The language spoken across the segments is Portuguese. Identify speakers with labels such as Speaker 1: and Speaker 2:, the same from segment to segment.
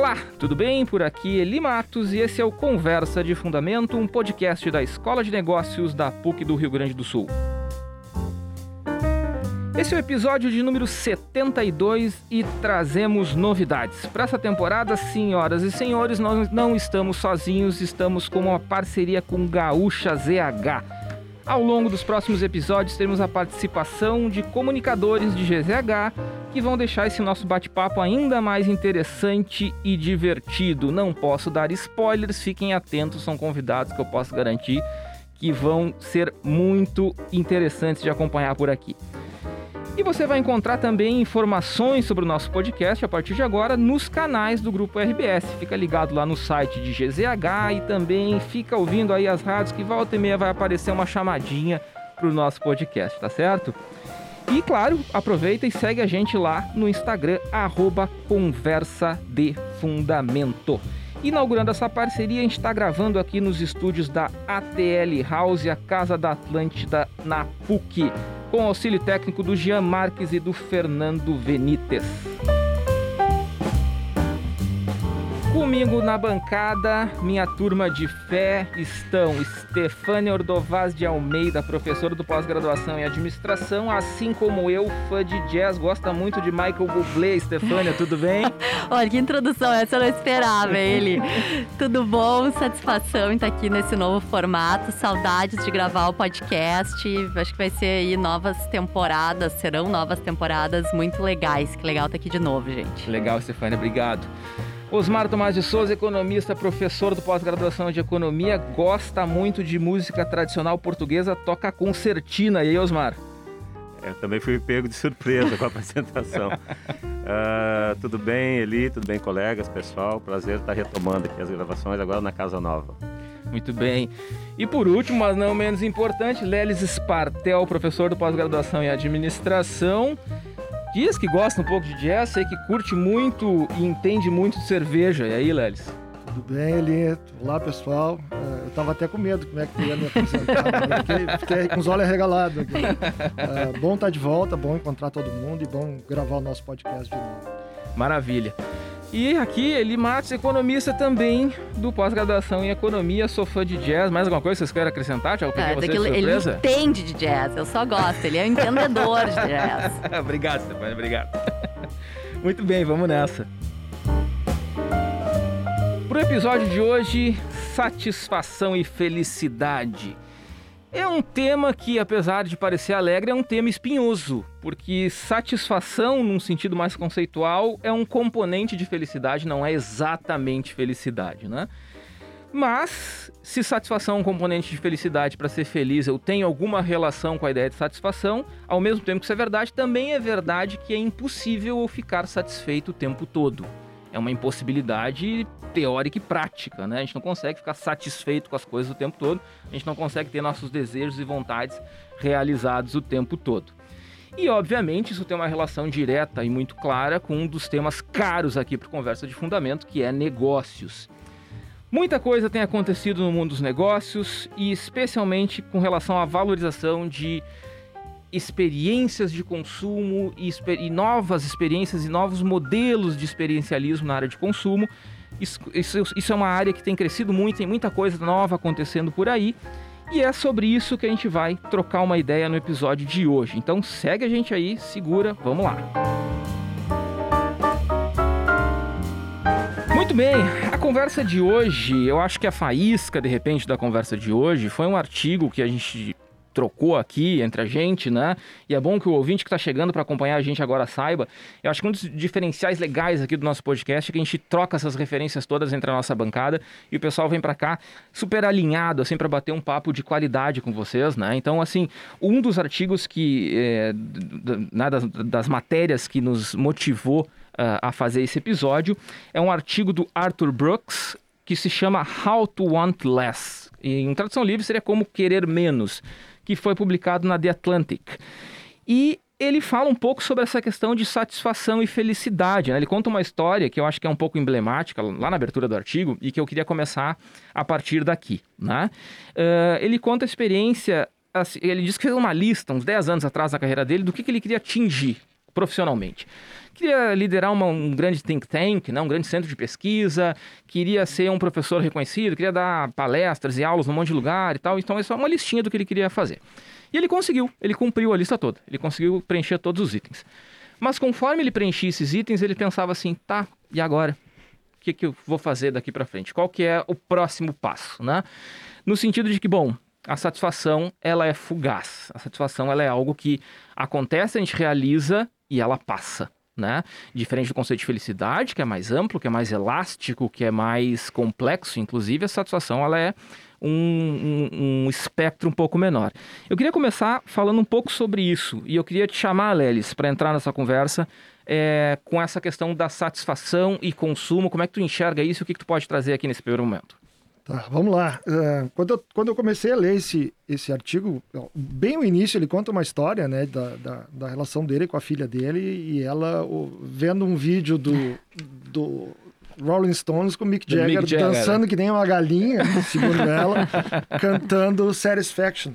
Speaker 1: Olá, tudo bem? Por aqui Eli Matos e esse é o Conversa de Fundamento, um podcast da Escola de Negócios da PUC do Rio Grande do Sul. Esse é o episódio de número 72 e trazemos novidades. Para essa temporada, senhoras e senhores, nós não estamos sozinhos, estamos com uma parceria com Gaúcha ZH. Ao longo dos próximos episódios, teremos a participação de comunicadores de GZH que vão deixar esse nosso bate-papo ainda mais interessante e divertido. Não posso dar spoilers, fiquem atentos, são convidados que eu posso garantir que vão ser muito interessantes de acompanhar por aqui. E você vai encontrar também informações sobre o nosso podcast a partir de agora nos canais do Grupo RBS. Fica ligado lá no site de GZH e também fica ouvindo aí as rádios que volta e meia vai aparecer uma chamadinha para o nosso podcast, tá certo? E claro, aproveita e segue a gente lá no Instagram, @conversadefundamento. Inaugurando essa parceria, a gente está gravando aqui nos estúdios da ATL House, a Casa da Atlântida, na PUC, com auxílio técnico do Jean Marques e do Fernando Venites. Comigo na bancada, minha turma de fé, estão Stefânia Ordovaz de Almeida, professora do pós-graduação em administração, assim como eu, fã de jazz, gosta muito de Michael Bublé. Stefânia, tudo bem?
Speaker 2: Olha, que introdução, essa eu não esperava, ele. Tudo bom? Satisfação em estar aqui nesse novo formato, saudades de gravar o podcast, acho que vai ser aí serão novas temporadas muito legais, que legal estar aqui de novo, gente.
Speaker 1: Legal, Stefânia, obrigado. Osmar Tomás de Souza, economista, professor do pós-graduação de economia, gosta muito de música tradicional portuguesa, toca concertina. E aí, Osmar?
Speaker 3: Eu também fui pego de surpresa com a apresentação. Tudo bem, Eli? Tudo bem, colegas, pessoal? Prazer estar retomando aqui as gravações agora na Casa Nova.
Speaker 1: Muito bem. E por último, mas não menos importante, Lelis Spartel, professor do pós-graduação em administração. Diz que gosta um pouco de jazz, sei que curte muito e entende muito de cerveja. E aí, Lelis?
Speaker 4: Tudo bem, Eli? Olá, pessoal. Eu tava até com medo como é que tu ia me apresentar. Fiquei com os olhos arregalados aqui. Bom estar de volta, bom encontrar todo mundo e bom gravar o nosso podcast de novo.
Speaker 1: Maravilha. E aqui, Eli Matos, economista também do pós-graduação em economia, sou fã de jazz. Mais alguma coisa que vocês querem acrescentar? Já peguei vocês de surpresa?
Speaker 2: Ele entende de jazz, eu só gosto, ele é um entendedor de jazz.
Speaker 1: Obrigado, Stefania, obrigado. Muito bem, vamos nessa. Pro episódio de hoje, satisfação e felicidade. É um tema que, apesar de parecer alegre, é um tema espinhoso, porque satisfação, num sentido mais conceitual, é um componente de felicidade, não é exatamente felicidade, né? Mas, se satisfação é um componente de felicidade, para ser feliz eu tenho alguma relação com a ideia de satisfação, ao mesmo tempo que isso é verdade, também é verdade que é impossível eu ficar satisfeito o tempo todo. É uma impossibilidade teórica e prática, né? A gente não consegue ficar satisfeito com as coisas o tempo todo, a gente não consegue ter nossos desejos e vontades realizados o tempo todo. E, obviamente, isso tem uma relação direta e muito clara com um dos temas caros aqui para Conversa de Fundamento, que é negócios. Muita coisa tem acontecido no mundo dos negócios e especialmente com relação à valorização de experiências de consumo e novas experiências e novos modelos de experiencialismo na área de consumo. Isso é uma área que tem crescido muito, tem muita coisa nova acontecendo por aí. E é sobre isso que a gente vai trocar uma ideia no episódio de hoje. Então segue a gente aí, segura, vamos lá. Muito bem, a conversa de hoje, eu acho que a faísca, de repente, da conversa de hoje foi um artigo que a gente trocou aqui entre a gente, né? E é bom que o ouvinte que está chegando para acompanhar a gente agora saiba. Eu acho que um dos diferenciais legais aqui do nosso podcast é que a gente troca essas referências todas entre a nossa bancada e o pessoal vem para cá super alinhado, assim, para bater um papo de qualidade com vocês, né? Então, assim, um dos artigos das matérias que nos motivou a fazer esse episódio é um artigo do Arthur Brooks que se chama How to Want Less. E, em tradução livre seria Como Querer Menos, que foi publicado na The Atlantic. E ele fala um pouco sobre essa questão de satisfação e felicidade, né? Ele conta uma história que eu acho que é um pouco emblemática, lá na abertura do artigo, e que eu queria começar a partir daqui, né? Ele conta a experiência, ele diz que fez uma lista, uns 10 anos atrás na carreira dele, do que ele queria atingir profissionalmente. Queria liderar um grande think tank, né? Um grande centro de pesquisa, queria ser um professor reconhecido, queria dar palestras e aulas num monte de lugar e tal. Então, é só uma listinha do que ele queria fazer. E ele conseguiu, ele cumpriu a lista toda, ele conseguiu preencher todos os itens. Mas conforme ele preenchia esses itens, ele pensava assim, tá, e agora? O que eu vou fazer daqui para frente? Qual que é o próximo passo, né? No sentido de que, bom, a satisfação, ela é fugaz. A satisfação, ela é algo que acontece, a gente realiza e ela passa, né? Diferente do conceito de felicidade, que é mais amplo, que é mais elástico, que é mais complexo, inclusive, a satisfação, ela é um espectro um pouco menor. Eu queria começar falando um pouco sobre isso, e eu queria te chamar, Lelis, para entrar nessa conversa com essa questão da satisfação e consumo. Como é que tu enxerga isso e o que tu pode trazer aqui nesse primeiro momento?
Speaker 4: Tá, vamos lá. Quando eu comecei a ler esse artigo, bem no início ele conta uma história, né, da relação dele com a filha dele e ela vendo um vídeo do Rolling Stones com o Mick Jagger dançando que nem uma galinha, segundo ela, cantando Satisfaction.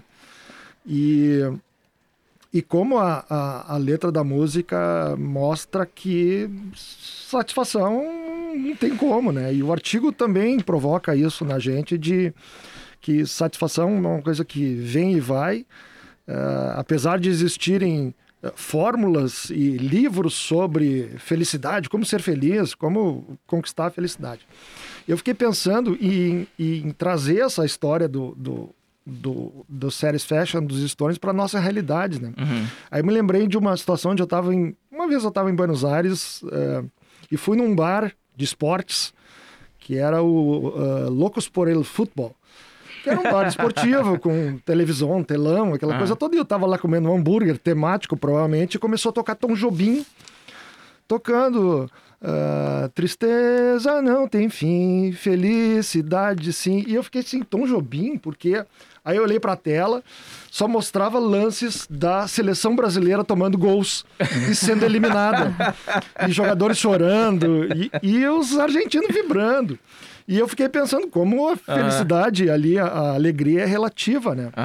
Speaker 4: E como a letra da música mostra que satisfação não tem como, né? E o artigo também provoca isso na gente, de que satisfação é uma coisa que vem e vai, apesar de existirem fórmulas e livros sobre felicidade, como ser feliz, como conquistar a felicidade. Eu fiquei pensando em trazer essa história do Satisfaction dos Stones para nossa realidade, né?
Speaker 1: Uhum.
Speaker 4: Aí eu me lembrei de uma situação onde uma vez eu estava em Buenos Aires e fui num bar de esportes que era o Loucos por el Fútbol, que era um bar esportivo com televisão, telão, aquela coisa toda. E eu tava lá comendo um hambúrguer temático, provavelmente, e começou a tocar Tom Jobim, tocando tristeza não tem fim, felicidade sim. E eu fiquei assim, Tom Jobim, porque... Aí eu olhei pra tela, só mostrava lances da seleção brasileira tomando gols e sendo eliminada. E jogadores chorando, e os argentinos vibrando. E eu fiquei pensando como a felicidade ali, a alegria é relativa, né?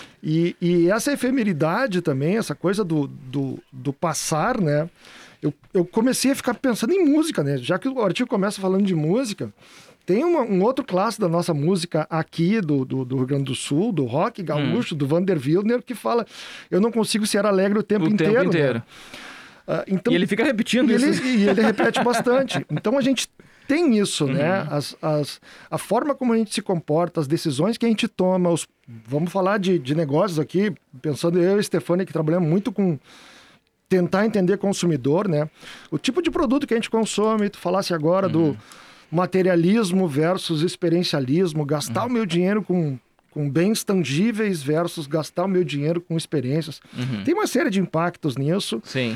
Speaker 4: E essa efemeridade também, essa coisa do passar, né? Eu comecei a ficar pensando em música, né? Já que o artigo começa falando de música, tem um outro clássico da nossa música aqui do Rio Grande do Sul, do rock gaúcho, do Vander Wilner, que fala: eu não consigo ser alegre o tempo inteiro. Né? Então,
Speaker 1: e ele fica repetindo isso.
Speaker 4: E ele repete bastante. Então a gente tem isso, né? A forma como a gente se comporta, as decisões que a gente toma, vamos falar de negócios aqui, pensando eu e a Stefania, que trabalhamos muito com tentar entender consumidor, né? O tipo de produto que a gente consome, tu falasse agora do materialismo versus experiencialismo, gastar o meu dinheiro com bens tangíveis versus gastar o meu dinheiro com experiências. Tem uma série de impactos nisso.
Speaker 1: Sim.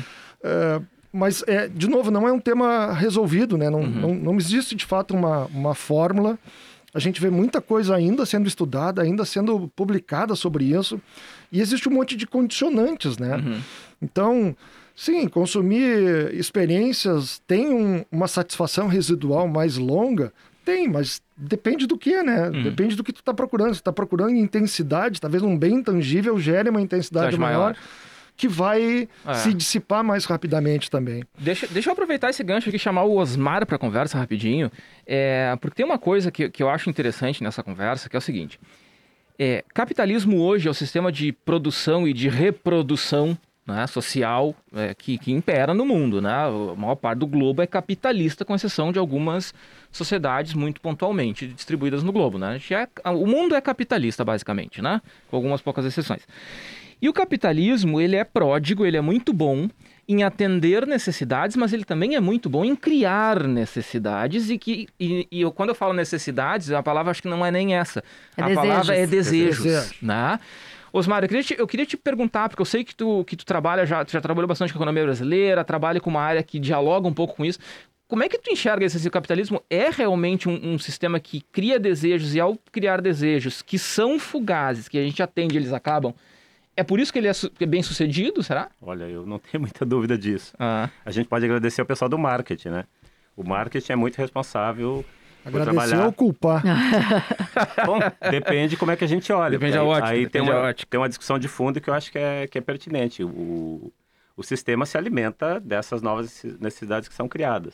Speaker 4: Mas, de novo, não é um tema resolvido, né? Não existe, de fato, uma fórmula. A gente vê muita coisa ainda sendo estudada, ainda sendo publicada sobre isso. E existe um monte de condicionantes, né? Então... Sim, consumir experiências tem uma satisfação residual mais longa? Tem, mas depende do que, né? Depende do que tu tá procurando. Se tu tá procurando intensidade, talvez um bem intangível gere uma intensidade maior que vai se dissipar mais rapidamente também.
Speaker 1: Deixa eu aproveitar esse gancho aqui e chamar o Osmar para conversa rapidinho, porque tem uma coisa que eu acho interessante nessa conversa, que é o seguinte. Capitalismo hoje é o sistema de produção e de reprodução, né, social que impera no mundo, né? A maior parte do globo é capitalista, com exceção de algumas sociedades muito pontualmente distribuídas no globo, né? O mundo é capitalista, basicamente, né? Com algumas poucas exceções. E o capitalismo, ele é pródigo, ele é muito bom em atender necessidades, mas ele também é muito bom em criar necessidades quando eu falo necessidades, a palavra acho que não é nem essa. Palavra é desejos, né? Osmar, eu queria te perguntar, porque eu sei que tu trabalha, já trabalhou bastante com a economia brasileira, trabalha com uma área que dialoga um pouco com isso. Como é que tu enxerga esse capitalismo? É realmente um sistema que cria desejos e, ao criar desejos que são fugazes, que a gente atende, eles acabam? É por isso que ele é bem sucedido, será?
Speaker 3: Olha, eu não tenho muita dúvida disso. A gente pode agradecer ao pessoal do marketing, né? O marketing é muito responsável...
Speaker 4: Agradecer ou culpar?
Speaker 3: Bom, depende como é que a gente olha.
Speaker 1: Depende da ótica.
Speaker 3: Aí tem uma discussão de fundo que eu acho que é pertinente. O o sistema se alimenta dessas novas necessidades que são criadas.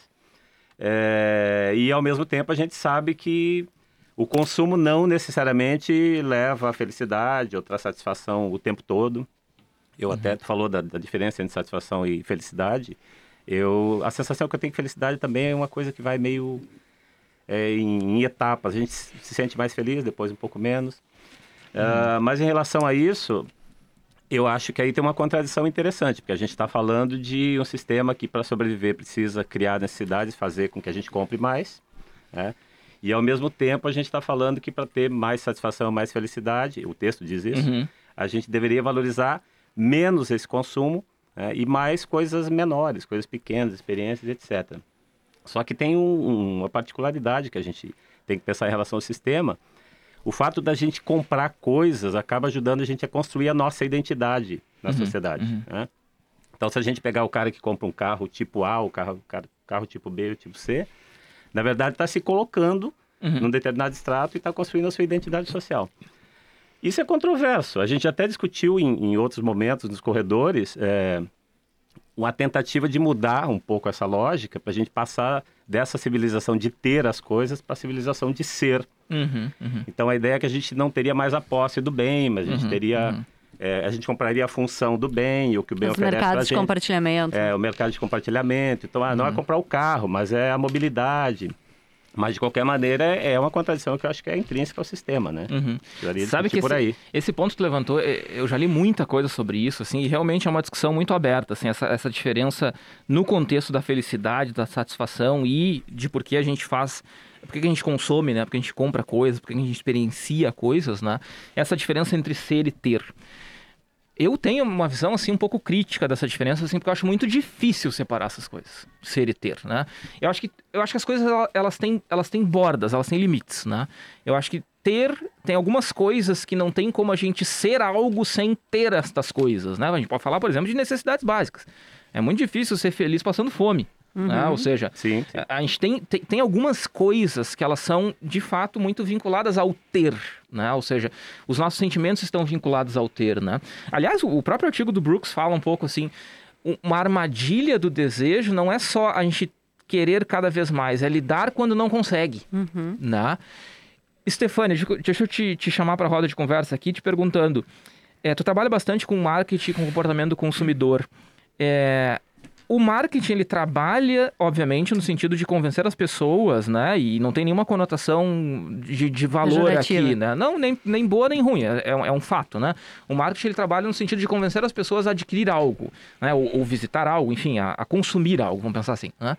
Speaker 3: E, ao mesmo tempo, a gente sabe que o consumo não necessariamente leva à felicidade ou traz satisfação o tempo todo. Eu até falou da diferença entre satisfação e felicidade. A sensação que eu tenho que felicidade também é uma coisa que vai meio em etapas. A gente se sente mais feliz, depois um pouco menos. Mas em relação a isso, eu acho que aí tem uma contradição interessante, porque a gente está falando de um sistema que, para sobreviver, precisa criar necessidades, fazer com que a gente compre mais, né? E, ao mesmo tempo, a gente está falando que, para ter mais satisfação, mais felicidade, o texto diz isso, a gente deveria valorizar menos esse consumo, né? E mais coisas menores, coisas pequenas, experiências, etc. Só que tem uma particularidade que a gente tem que pensar em relação ao sistema. O fato da gente comprar coisas acaba ajudando a gente a construir a nossa identidade na sociedade, né? Então, se a gente pegar o cara que compra um carro tipo A, o carro tipo B, o tipo C, na verdade está se colocando num determinado extrato e está construindo a sua identidade social. Isso é controverso. A gente até discutiu em outros momentos nos corredores uma tentativa de mudar um pouco essa lógica para a gente passar dessa civilização de ter as coisas para a civilização de ser. Então, a ideia é que a gente não teria mais a posse do bem, mas a gente teria... a gente compraria a função do bem, o que o bem oferece para a gente.
Speaker 2: Os mercados de compartilhamento.
Speaker 3: O mercado de compartilhamento. Então, não é comprar o carro, mas é a mobilidade. Mas, de qualquer maneira, é uma contradição que eu acho que é intrínseca ao sistema, né?
Speaker 1: Sabe que esse ponto que tu levantou, eu já li muita coisa sobre isso, assim, e realmente é uma discussão muito aberta, assim, essa diferença no contexto da felicidade, da satisfação e de por que a gente faz... Por que a gente consome, né? Por que a gente compra coisas, por que a gente experiencia coisas, né? Essa diferença entre ser e ter. Eu tenho uma visão, assim, um pouco crítica dessa diferença, assim, porque eu acho muito difícil separar essas coisas, ser e ter, né? Eu acho que as coisas, elas têm bordas, elas têm limites, né? Eu acho que tem algumas coisas que não tem como a gente ser algo sem ter estas coisas, né? A gente pode falar, por exemplo, de necessidades básicas. É muito difícil ser feliz passando fome. Né? Ou seja, sim. A gente tem algumas coisas que elas são, de fato, muito vinculadas ao ter, né? Ou seja, os nossos sentimentos estão vinculados ao ter, né? Aliás, o próprio artigo do Brooks fala um pouco assim, uma armadilha do desejo não é só a gente querer cada vez mais, é lidar quando não consegue, né? Stefânia, deixa eu te chamar para a roda de conversa aqui, te perguntando, tu trabalha bastante com marketing, com comportamento do consumidor, o marketing, ele trabalha, obviamente, no sentido de convencer as pessoas, né? E não tem nenhuma conotação de valor aqui, né? Não, nem boa nem ruim, é um fato, né? O marketing, ele trabalha no sentido de convencer as pessoas a adquirir algo, né? Ou visitar algo, enfim, a consumir algo, vamos pensar assim, né?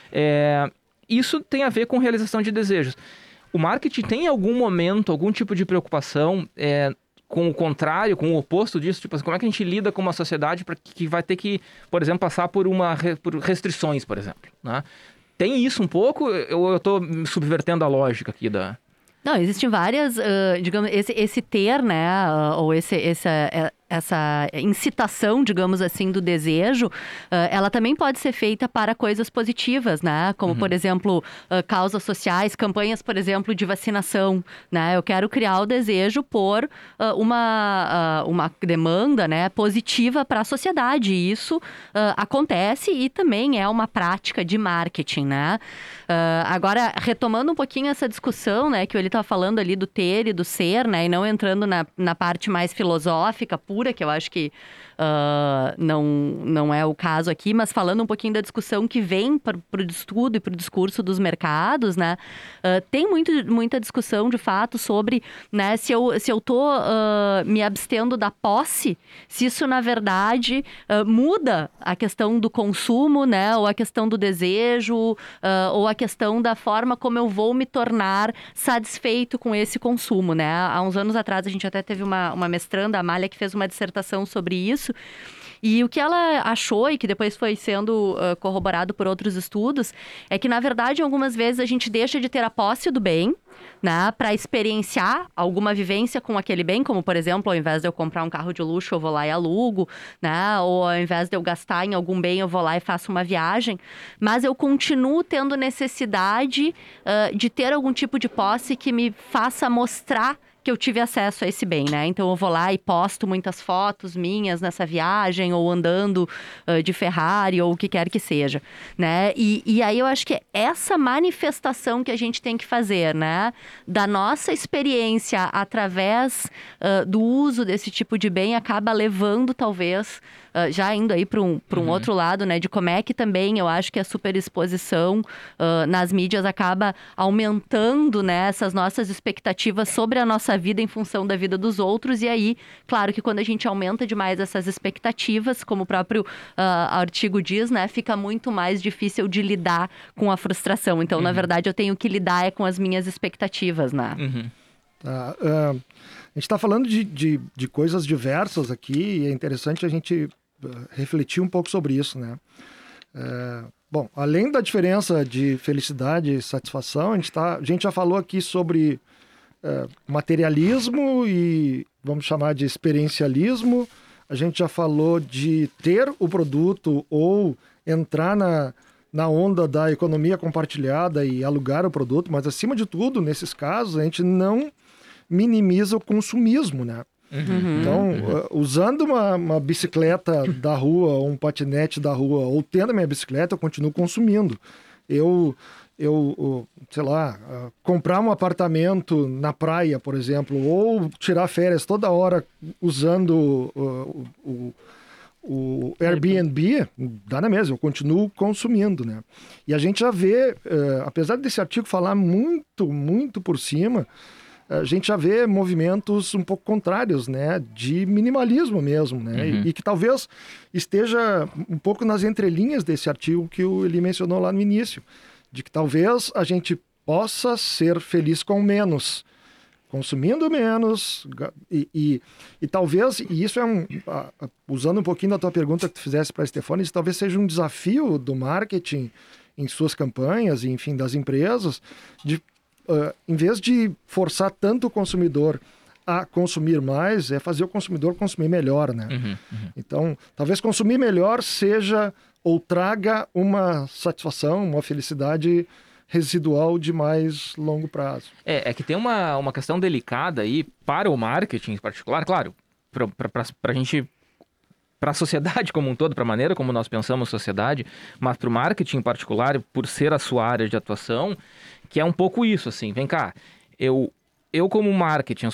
Speaker 1: Isso tem a ver com realização de desejos. O marketing tem em algum momento, algum tipo de preocupação com o contrário, com o oposto disso? Tipo, como é que a gente lida com uma sociedade que vai ter que, por exemplo, passar por restrições, por exemplo, né? Tem isso um pouco? Eu estou subvertendo a lógica aqui da...
Speaker 2: Não, existem várias, digamos, esse ter, né, ou essa incitação, digamos assim, do desejo, ela também pode ser feita para coisas positivas, né? Como, por exemplo, causas sociais, campanhas, por exemplo, de vacinação, né? Eu quero criar o desejo por uma demanda, né, positiva para a sociedade. E isso acontece e também é uma prática de marketing, né? Agora, retomando um pouquinho essa discussão, né, que ele está falando ali do ter e do ser, né, e não entrando na parte mais filosófica, pura, que eu acho que não é o caso aqui, mas falando um pouquinho da discussão que vem para o estudo e para o discurso dos mercados, né, tem muita discussão, de fato, sobre, né, se eu estou me abstendo da posse, se isso, na verdade, muda a questão do consumo, né, ou a questão do desejo, ou a questão da forma como eu vou me tornar satisfeito com esse consumo, né? Há uns anos atrás, a gente até teve uma mestranda, a Amália, que fez uma dissertação sobre isso. E o que ela achou, e que depois foi sendo corroborado por outros estudos, é que, na verdade, algumas vezes a gente deixa de ter a posse do bem, né, para experienciar alguma vivência com aquele bem, como, por exemplo, ao invés de eu comprar um carro de luxo, eu vou lá e alugo, né, ou ao invés de eu gastar em algum bem, eu vou lá e faço uma viagem, mas eu continuo tendo necessidade de ter algum tipo de posse que me faça mostrar que eu tive acesso a esse bem, né? Então eu vou lá e posto muitas fotos minhas nessa viagem, ou andando de Ferrari, ou o que quer que seja, né? E aí eu acho que é essa manifestação que a gente tem que fazer, né? Da nossa experiência através do uso desse tipo de bem, acaba levando, talvez, já indo aí para um outro lado, né? De como é que também eu acho que a superexposição nas mídias acaba aumentando, né? Essas nossas expectativas sobre a nossa vida em função da vida dos outros. E aí, claro que quando a gente aumenta demais essas expectativas, como o próprio artigo diz, né? Fica muito mais difícil de lidar com a frustração. Então, na verdade, eu tenho que lidar com as minhas expectativas, né?
Speaker 4: Tá, a gente está falando de coisas diversas aqui e é interessante a gente refletir um pouco sobre isso, né? Bom, além da diferença de felicidade e satisfação, a gente já falou aqui sobre materialismo e vamos chamar de experiencialismo. A gente já falou de ter o produto ou entrar na onda da economia compartilhada e alugar o produto, mas acima de tudo, nesses casos, a gente não minimiza o consumismo, né? Então, usando uma bicicleta da rua, ou um patinete da rua, ou tendo a minha bicicleta, eu continuo consumindo. Eu sei lá, comprar um apartamento na praia, por exemplo, ou tirar férias toda hora usando o Airbnb, dá na mesma, eu continuo consumindo, né? E a gente já vê, apesar desse artigo falar muito, muito por cima, a gente já vê movimentos um pouco contrários, né? De minimalismo mesmo, né? E que talvez esteja um pouco nas entrelinhas desse artigo que ele mencionou lá no início, de que talvez a gente possa ser feliz com menos, consumindo menos, e talvez, e isso é usando um pouquinho da tua pergunta que tu fizesse para a Stefania, isso talvez seja um desafio do marketing em suas campanhas, e enfim, das empresas, de em vez de forçar tanto o consumidor a consumir mais, é fazer o consumidor consumir melhor, né? Então, talvez consumir melhor seja ou traga uma satisfação, uma felicidade residual de mais longo prazo.
Speaker 1: É que tem uma questão delicada aí para o marketing em particular, claro, para a gente, para a sociedade como um todo, para a maneira como nós pensamos sociedade, mas para o marketing em particular, por ser a sua área de atuação, que é um pouco isso, assim, vem cá, eu como marketing,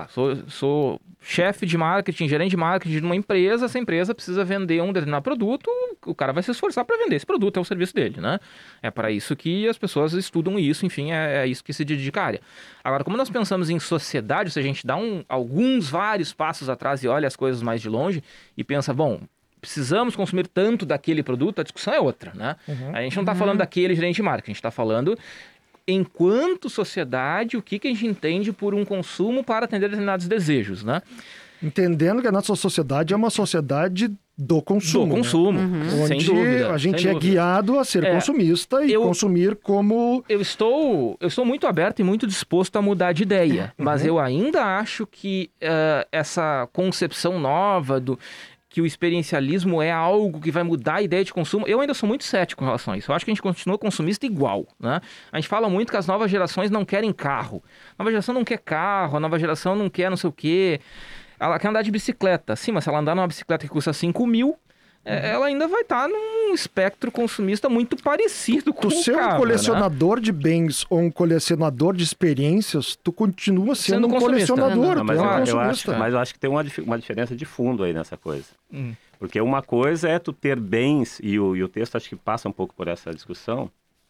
Speaker 1: sou chefe de marketing, gerente de marketing de uma empresa, essa empresa precisa vender um determinado produto, o cara vai se esforçar para vender esse produto, é o serviço dele, né? É para isso que as pessoas estudam isso, enfim, é isso que se dedica à área. Agora, como nós pensamos em sociedade, se a gente dá vários passos atrás e olha as coisas mais de longe e pensa, bom, precisamos consumir tanto daquele produto, a discussão é outra, né? A gente não está falando daquele gerente de marketing, a gente está falando enquanto sociedade, o que a gente entende por um consumo para atender determinados desejos, né?
Speaker 4: Entendendo que a nossa sociedade é uma sociedade do consumo.
Speaker 1: Do consumo,
Speaker 4: né?
Speaker 1: sem dúvida.
Speaker 4: A gente é guiado a ser consumista e consumir como...
Speaker 1: Eu estou muito aberto e muito disposto a mudar de ideia, mas eu ainda acho que essa concepção nova que o experiencialismo é algo que vai mudar a ideia de consumo, eu ainda sou muito cético em relação a isso. Eu acho que a gente continua consumista igual, né? A gente fala muito que as novas gerações não querem carro. A nova geração não quer carro, a nova geração não quer não sei o quê. Ela quer andar de bicicleta. Sim, mas se ela andar numa bicicleta que custa 5 mil, ela ainda vai estar num espectro consumista muito parecido com o carro. Tu ser um
Speaker 4: colecionador, né, de bens ou um colecionador de experiências, tu continua sendo um colecionador.
Speaker 3: Mas eu acho que tem uma diferença de fundo aí nessa coisa. Porque uma coisa é tu ter bens, e o texto acho que passa um pouco por essa discussão,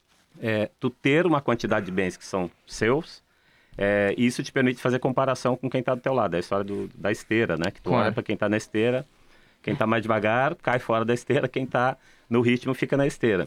Speaker 3: tu ter uma quantidade de bens que são seus, e isso te permite fazer comparação com quem está do teu lado. É a história da esteira, né? Que tu olha para quem está na esteira, quem está mais devagar cai fora da esteira, quem está no ritmo fica na esteira.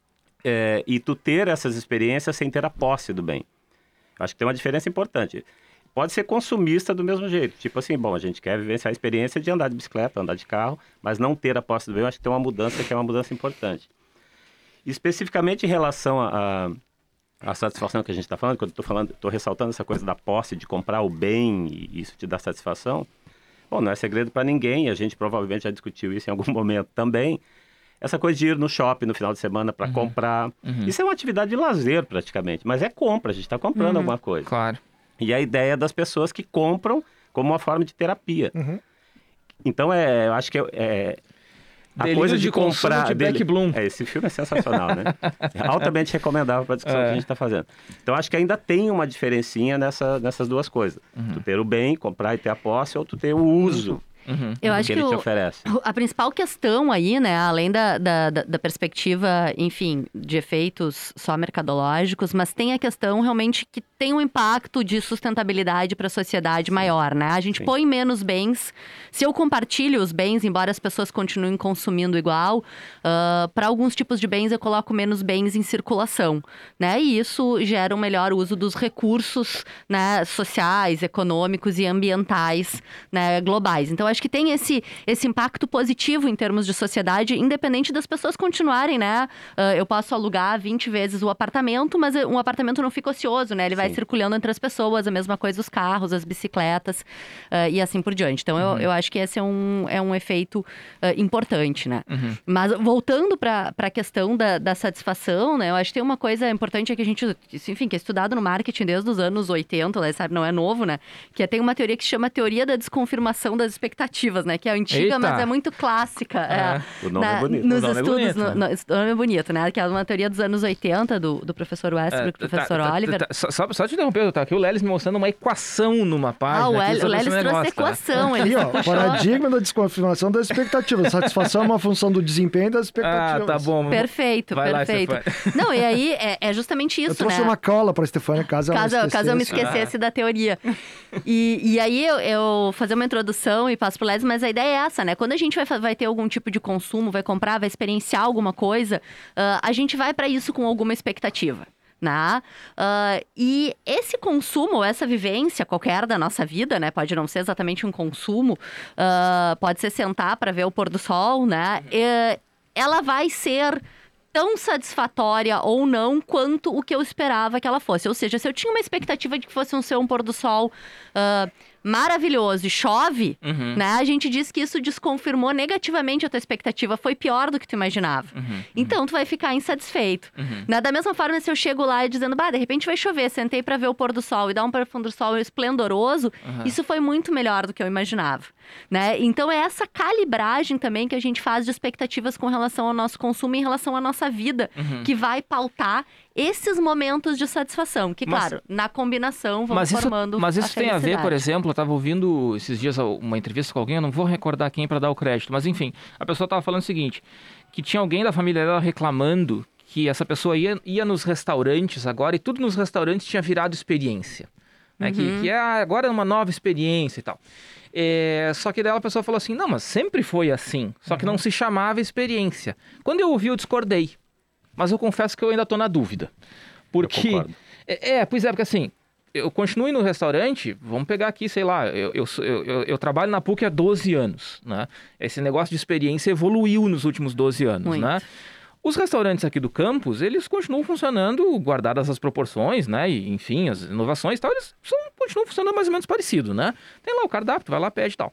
Speaker 3: E tu ter essas experiências sem ter a posse do bem. Acho que tem uma diferença importante. Pode ser consumista do mesmo jeito. Tipo assim, bom, a gente quer vivenciar a experiência de andar de bicicleta, andar de carro, mas não ter a posse do bem. Eu acho que tem uma mudança que é uma mudança importante. Especificamente em relação a satisfação que a gente está falando, quando eu estou ressaltando essa coisa da posse, de comprar o bem e isso te dá satisfação. Bom, não é segredo para ninguém, a gente provavelmente já discutiu isso em algum momento também. Essa coisa de ir no shopping no final de semana para comprar. Isso é uma atividade de lazer praticamente, mas é compra, a gente está comprando alguma coisa.
Speaker 1: Claro.
Speaker 3: E a ideia das pessoas que compram como uma forma de terapia. Então, eu acho que a
Speaker 1: Delírio
Speaker 3: coisa de
Speaker 1: de consumo
Speaker 3: comprar...
Speaker 1: de Beck Bloom.
Speaker 3: Esse filme é sensacional, né? É altamente recomendável para a discussão que a gente está fazendo. Então, acho que ainda tem uma diferencinha nessas duas coisas. Tu ter o bem, comprar e ter a posse, ou tu ter o uso.
Speaker 2: Eu acho
Speaker 3: que ele te oferece.
Speaker 2: A principal questão aí, né, além da perspectiva, enfim, de efeitos só mercadológicos, mas tem a questão realmente que tem um impacto de sustentabilidade para a sociedade maior, né? A gente põe menos bens. Se eu compartilho os bens, embora as pessoas continuem consumindo igual, para alguns tipos de bens eu coloco menos bens em circulação, né? E isso gera um melhor uso dos recursos, né, sociais, econômicos e ambientais, né, globais. Então, acho que tem esse impacto positivo em termos de sociedade, independente das pessoas continuarem, né? Eu posso alugar 20 vezes o apartamento, mas um apartamento não fica ocioso, né? Ele vai circulando entre as pessoas, a mesma coisa os carros, as bicicletas e assim por diante. Então, eu acho que esse é um efeito importante, né? Mas voltando para a questão da satisfação, né? Eu acho que tem uma coisa importante que a gente, enfim, que é estudado no marketing desde os anos 80, né? Sabe? Não é novo, né? Que tem uma teoria que se chama teoria da desconfirmação das expectativas, né? Que é antiga,
Speaker 1: Eita.
Speaker 2: mas é muito clássica.
Speaker 3: O nome é bonito.
Speaker 2: Nos
Speaker 1: O nome é
Speaker 2: estudos,
Speaker 1: bonito, né?
Speaker 2: o nome é bonito, né? Que é uma teoria dos anos 80 do professor Westbrook, professor Oliver.
Speaker 1: Só te interromper, tá aqui o Lelis me mostrando uma equação numa página.
Speaker 2: O
Speaker 1: aqui sobre
Speaker 2: Lelis
Speaker 1: esse
Speaker 2: trouxe a
Speaker 1: negócio, tá?
Speaker 2: equação. Ele
Speaker 4: Aqui, ó,
Speaker 2: puxou.
Speaker 4: paradigma da desconfirmação das expectativas. Satisfação é uma função do desempenho das expectativas.
Speaker 1: Tá bom.
Speaker 2: Perfeito,
Speaker 1: Vai lá,
Speaker 2: perfeito.
Speaker 1: Stefania.
Speaker 2: Não, e aí é justamente
Speaker 4: Eu
Speaker 2: isso,
Speaker 4: trouxe
Speaker 2: né?
Speaker 4: uma cola para a Stefania, caso
Speaker 2: Caso eu me esquecesse da teoria. E aí eu fazer uma introdução e passo pro Lelis, mas a ideia é essa, né? Quando a gente vai ter algum tipo de consumo, vai comprar, vai experienciar alguma coisa, a gente vai para isso com alguma expectativa. Né? E esse consumo, essa vivência qualquer da nossa vida, né? Pode não ser exatamente um consumo, pode ser sentar para ver o pôr do sol, né? Ela vai ser tão satisfatória ou não quanto o que eu esperava que ela fosse. Ou seja, se eu tinha uma expectativa de que fosse um pôr do sol maravilhoso e chove, né? A gente diz que isso desconfirmou negativamente a tua expectativa. Foi pior do que tu imaginava. Então, tu vai ficar insatisfeito. Né? Da mesma forma, se eu chego lá e dizendo, de repente vai chover, sentei pra ver o pôr do sol e dar um pôr do sol esplendoroso, isso foi muito melhor do que eu imaginava. Né? Então, é essa calibragem também que a gente faz de expectativas com relação ao nosso consumo e em relação à nossa vida, que vai pautar esses momentos de satisfação, que, claro, na combinação vão formando
Speaker 1: Mas isso tem a ver, por
Speaker 2: felicidade.
Speaker 1: exemplo, eu estava ouvindo esses dias uma entrevista com alguém, eu não vou recordar quem para dar o crédito, mas enfim, a pessoa estava falando o seguinte, que tinha alguém da família dela reclamando que essa pessoa ia nos restaurantes agora e tudo nos restaurantes tinha virado experiência. Né? Que agora é uma nova experiência e tal. Só que daí a pessoa falou assim, não, mas sempre foi assim, só que não se chamava experiência. Quando eu ouvi, eu discordei. Mas eu confesso que eu ainda estou na dúvida. Porque... Pois é, porque assim, eu continuo no restaurante, vamos pegar aqui, sei lá, eu trabalho na PUC há 12 anos, né? Esse negócio de experiência evoluiu nos últimos 12 anos,
Speaker 2: Muito.
Speaker 1: né? Os restaurantes aqui do campus, eles continuam funcionando, guardadas as proporções, né? E, enfim, as inovações e tal, eles continuam funcionando mais ou menos parecido, né? Tem lá o cardápio, vai lá, pede e tal.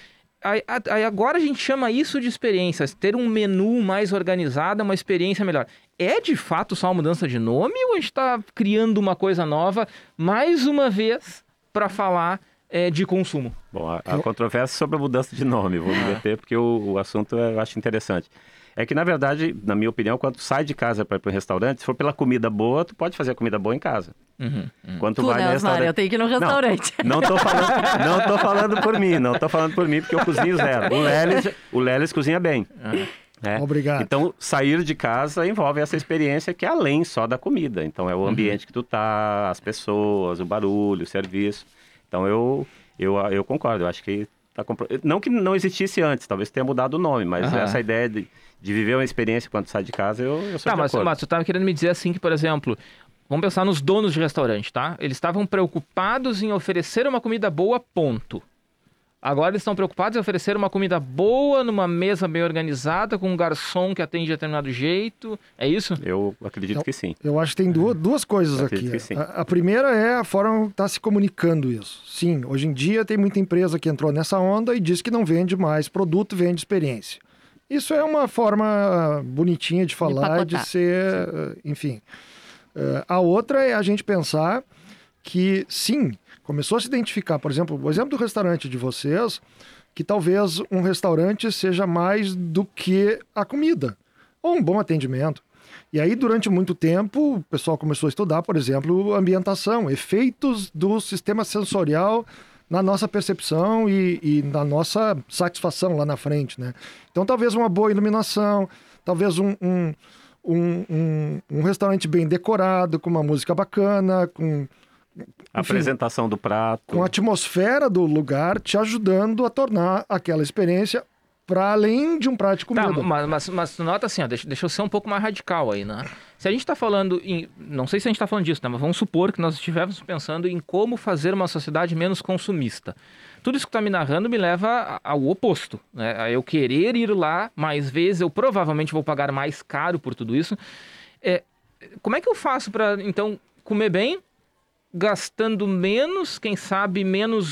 Speaker 1: Aí agora a gente chama isso de experiência, ter um menu mais organizado, uma experiência melhor. É de fato só uma mudança de nome ou a gente está criando uma coisa nova, mais uma vez, para falar de consumo?
Speaker 3: Bom, a controvérsia sobre a mudança de nome, vou me meter porque o assunto eu acho interessante. É que, na verdade, na minha opinião, quando tu sai de casa para ir para um restaurante, se for pela comida boa, tu pode fazer a comida boa em casa. Quando tu vai no restaurante...
Speaker 2: eu tenho que ir no restaurante.
Speaker 3: Não tô falando por mim, porque eu cozinho zero. O Lelis cozinha bem.
Speaker 4: Obrigado.
Speaker 3: Então, sair de casa envolve essa experiência que é além só da comida. Então, é o ambiente que tu tá, as pessoas, o barulho, o serviço. Então, eu concordo. Eu acho que não que não existisse antes, talvez tenha mudado o nome, mas essa ideia de viver uma experiência quando sai de casa, eu sou de acordo.
Speaker 1: Mas tu estava querendo me dizer assim que, por exemplo, vamos pensar nos donos de restaurante, tá? Eles estavam preocupados em oferecer uma comida boa, ponto. Agora eles estão preocupados em oferecer uma comida boa, numa mesa bem organizada, com um garçom que atende de determinado jeito. É isso?
Speaker 3: Eu acredito que sim.
Speaker 4: Eu acho que tem duas coisas aqui. A primeira é a forma como está se comunicando isso. Sim, hoje em dia tem muita empresa que entrou nessa onda e diz que não vende mais produto, vende experiência. Isso é uma forma bonitinha de falar, de ser, enfim. A outra é a gente pensar que, sim, começou a se identificar, por exemplo, o exemplo do restaurante de vocês, que talvez um restaurante seja mais do que a comida, ou um bom atendimento. E aí, durante muito tempo, o pessoal começou a estudar, por exemplo, ambientação, efeitos do sistema sensorial na nossa percepção e na nossa satisfação lá na frente, né? Então, talvez uma boa iluminação, talvez um restaurante bem decorado, com uma música bacana, com...
Speaker 3: A apresentação do prato.
Speaker 4: Com a atmosfera do lugar te ajudando a tornar aquela experiência para além de um prato de comida.
Speaker 1: Tá, mas nota assim, ó, deixa eu ser um pouco mais radical aí, né? Se a gente está falando não sei se a gente está falando disso, né? Mas vamos supor que nós estivéssemos pensando em como fazer uma sociedade menos consumista. Tudo isso que está me narrando me leva ao oposto, né? A eu querer ir lá mais vezes, eu provavelmente vou pagar mais caro por tudo isso. Como é que eu faço para, então, comer bem, gastando menos, quem sabe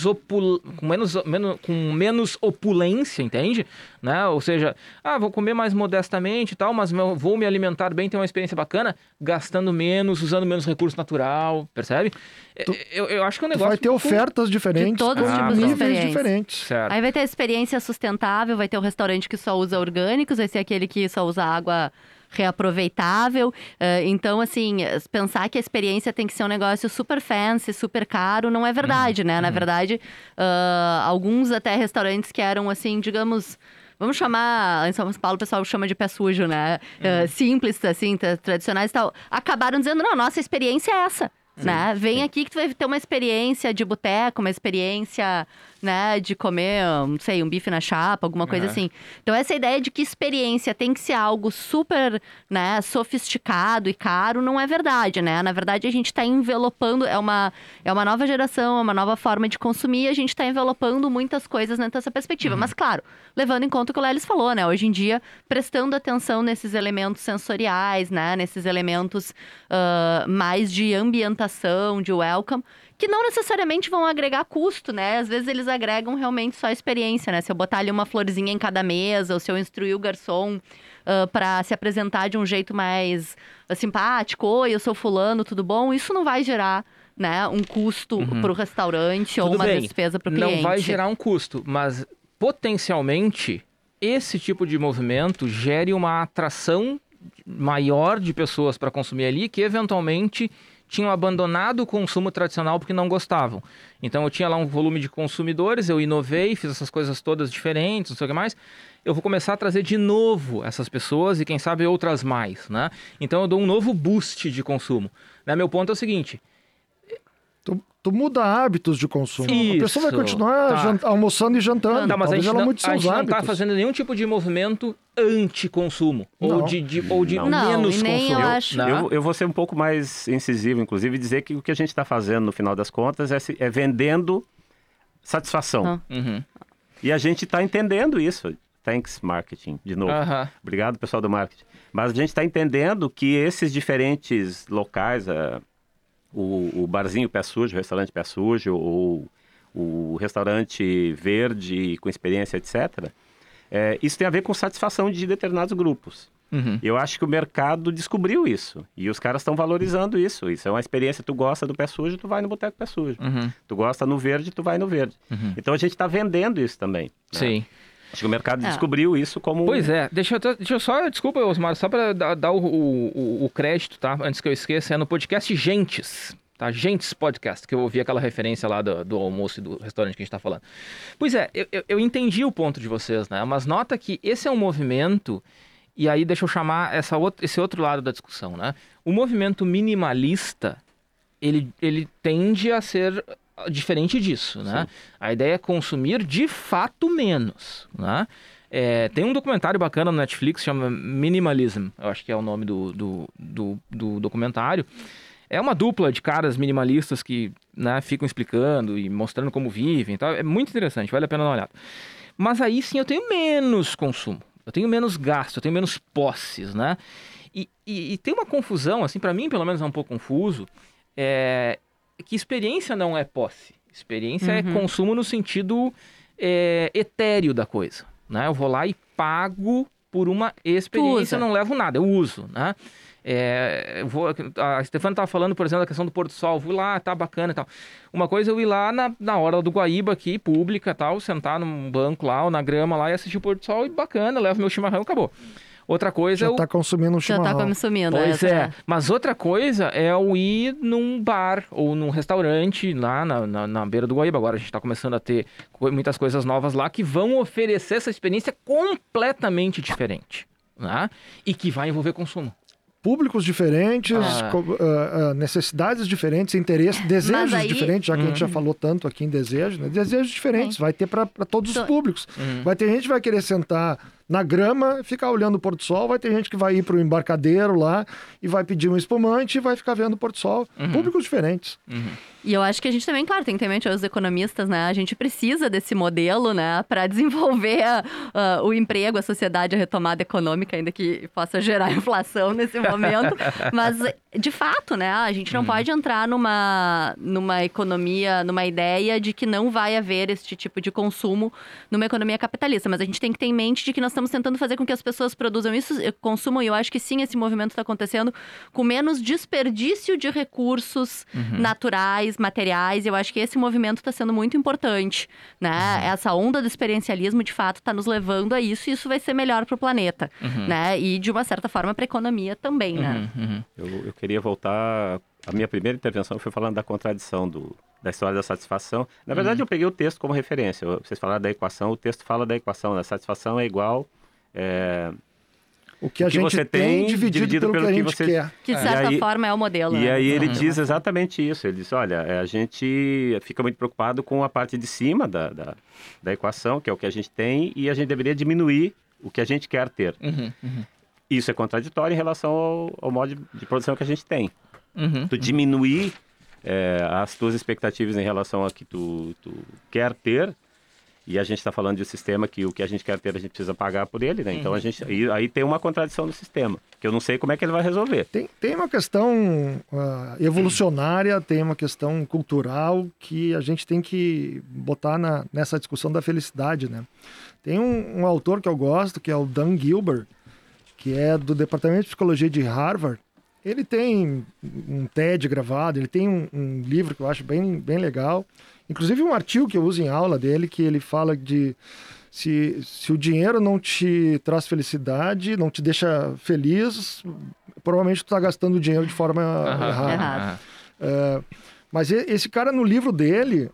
Speaker 1: com menos opulência, entende? Né? Ou seja, vou comer mais modestamente e tal, mas vou me alimentar bem, ter uma experiência bacana, gastando menos, usando menos recurso natural, percebe? Eu acho que é um negócio...
Speaker 4: Vai ter ofertas diferentes,
Speaker 2: de todos os tipos de
Speaker 4: níveis diferentes.
Speaker 1: Certo.
Speaker 2: Aí vai ter a experiência sustentável, vai ter o restaurante que só usa orgânicos, vai ser aquele que só usa água reaproveitável. Então, assim, pensar que a experiência tem que ser um negócio super fancy, super caro, não é verdade, né? Na verdade, alguns até restaurantes que eram, assim, digamos... Vamos chamar, em São Paulo o pessoal chama de pé sujo, né? Simples, assim, tradicionais e tal. Acabaram dizendo, não, nossa experiência é essa. Né? Vem aqui que tu vai ter uma experiência de boteco, uma experiência, né, de comer, não sei, um bife na chapa, alguma coisa assim. Então, essa ideia de que experiência tem que ser algo super, né, sofisticado e caro, não é verdade, né? Na verdade, a gente está envelopando, é uma nova geração, é uma nova forma de consumir, e a gente está envelopando muitas coisas nessa perspectiva. Mas, claro, levando em conta o que o Lelis falou, né? Hoje em dia, prestando atenção nesses elementos sensoriais, né? Nesses elementos mais de ambientação, de welcome, que não necessariamente vão agregar custo, né? Às vezes eles agregam realmente só experiência, né? Se eu botar ali uma florzinha em cada mesa, ou se eu instruir o garçom para se apresentar de um jeito mais simpático, oi, eu sou fulano, tudo bom? Isso não vai gerar, né, um custo para o restaurante ou uma despesa para o cliente.
Speaker 1: Não vai gerar um custo, mas potencialmente esse tipo de movimento gere uma atração maior de pessoas para consumir ali, que eventualmente tinham abandonado o consumo tradicional porque não gostavam. Então eu tinha lá um volume de consumidores, eu inovei, fiz essas coisas todas diferentes, não sei o que mais. Eu vou começar a trazer de novo essas pessoas e quem sabe outras mais, né? Então eu dou um novo boost de consumo. Né? Meu ponto é o seguinte...
Speaker 4: Tu muda hábitos de consumo.
Speaker 1: Isso,
Speaker 4: a pessoa vai continuar almoçando e jantando.
Speaker 1: Mas
Speaker 4: talvez ela mude seus
Speaker 1: a gente não está
Speaker 4: hábitos.
Speaker 1: fazendo nenhum tipo de movimento anti-consumo. Ou de menos consumo.
Speaker 3: Eu vou ser um pouco mais incisivo, inclusive, e dizer que o que a gente está fazendo, no final das contas, é vendendo satisfação. E a gente está entendendo isso. Thanks, marketing, de novo. Obrigado, pessoal do marketing. Mas a gente está entendendo que esses diferentes locais... O barzinho pé sujo, o restaurante pé sujo, ou o restaurante verde com experiência, etc. Isso tem a ver com satisfação de determinados grupos. Eu acho que o mercado descobriu isso. E os caras estão valorizando isso. Isso é uma experiência. Tu gosta do pé sujo, tu vai no boteco pé sujo. Tu gosta no verde, tu vai no verde. Então a gente está vendendo isso também. Né?
Speaker 1: Sim.
Speaker 3: Acho que o mercado descobriu isso como...
Speaker 1: Pois é. Deixa eu só... Desculpa, Osmar, só para dar o crédito, tá? Antes que eu esqueça, é no podcast Gentes, tá? Gentes Podcast, que eu ouvi aquela referência lá do almoço e do restaurante que a gente tá falando. Pois é, eu entendi o ponto de vocês, né? Mas nota que esse é um movimento... E aí deixa eu chamar esse outro lado da discussão, né? O movimento minimalista, ele tende a ser... diferente disso, né? Sim. A ideia é consumir de fato menos, né? Tem um documentário bacana no Netflix, chama Minimalism, eu acho que é o nome do documentário. É uma dupla de caras minimalistas que, né, ficam explicando e mostrando como vivem e tal. É muito interessante, vale a pena dar uma olhada. Mas aí sim eu tenho menos consumo, eu tenho menos gasto, eu tenho menos posses, né? E tem uma confusão, assim, para mim pelo menos é um pouco confuso, que experiência não é posse. Experiência é consumo no sentido etéreo da coisa, né? Eu vou lá e pago por uma experiência,
Speaker 2: usa.
Speaker 1: não levo nada, eu uso, né? A Stefana estava falando, por exemplo, da questão do Pôr do Sol. Fui lá, tá bacana e tal. Uma coisa é eu ir lá na hora do Guaíba aqui, pública tal, sentar num banco lá ou na grama lá e assistir o Pôr do Sol e bacana, levo meu chimarrão e acabou. Outra coisa
Speaker 4: Já tá consumindo um
Speaker 2: Já
Speaker 4: chimarrão.
Speaker 2: tá consumindo.
Speaker 1: Pois é, mas outra coisa é eu ir num bar ou num restaurante lá na beira do Guaíba. Agora a gente tá começando a ter muitas coisas novas lá que vão oferecer essa experiência completamente diferente, né? E que vai envolver consumo.
Speaker 4: Públicos diferentes, necessidades diferentes, interesses, desejos diferentes, já que a gente já falou tanto aqui em desejo, né? Desejos diferentes, vai ter para todos os públicos. Vai ter gente que vai querer sentar na grama, ficar olhando o pôr do sol, vai ter gente que vai ir para o embarcadeiro lá e vai pedir um espumante e vai ficar vendo o pôr do sol. Públicos diferentes.
Speaker 2: E eu acho que a gente também, claro, tem que ter em mente os economistas, né? A gente precisa desse modelo, né? Para desenvolver o emprego, a sociedade, a retomada econômica, ainda que possa gerar inflação nesse momento. Mas, de fato, né? A gente não pode entrar numa economia, numa ideia de que não vai haver este tipo de consumo numa economia capitalista. Mas a gente tem que ter em mente de que nós estamos tentando fazer com que as pessoas produzam isso, consumam. E eu acho que sim, esse movimento está acontecendo com menos desperdício de recursos naturais, materiais. Eu acho que esse movimento está sendo muito importante, né? Essa onda do experiencialismo, de fato, está nos levando a isso e isso vai ser melhor para o planeta, né? E, de uma certa forma, para a economia também, né?
Speaker 3: Eu queria voltar... A minha primeira intervenção foi falando da contradição da história da satisfação. Na verdade, eu peguei o texto como referência. Vocês falaram da equação, o texto fala da equação. A satisfação é igual...
Speaker 4: O que a gente
Speaker 3: você
Speaker 4: tem dividido pelo que a gente quer.
Speaker 2: Que, de certa forma, é o modelo.
Speaker 3: E
Speaker 2: né?
Speaker 3: aí ele diz exatamente isso. Ele diz, olha, a gente fica muito preocupado com a parte de cima da equação, que é o que a gente tem, e a gente deveria diminuir o que a gente quer ter. Isso é contraditório em relação ao modo de produção que a gente tem. Tu diminuir as tuas expectativas em relação a que tu quer ter, e a gente está falando de um sistema que o que a gente quer ter, a gente precisa pagar por ele, né? Então, aí tem uma contradição no sistema, que eu não sei como é que ele vai resolver.
Speaker 4: Tem uma questão evolucionária, tem uma questão cultural que a gente tem que botar nessa discussão da felicidade, né? Tem um autor que eu gosto, que é o Dan Gilbert, que é do Departamento de Psicologia de Harvard. Ele tem um TED gravado, ele tem um livro que eu acho bem, bem legal. Inclusive um artigo que eu uso em aula dele, que ele fala de se o dinheiro não te traz felicidade, não te deixa feliz, provavelmente tu está gastando o dinheiro de forma errada. Mas esse cara, no livro dele,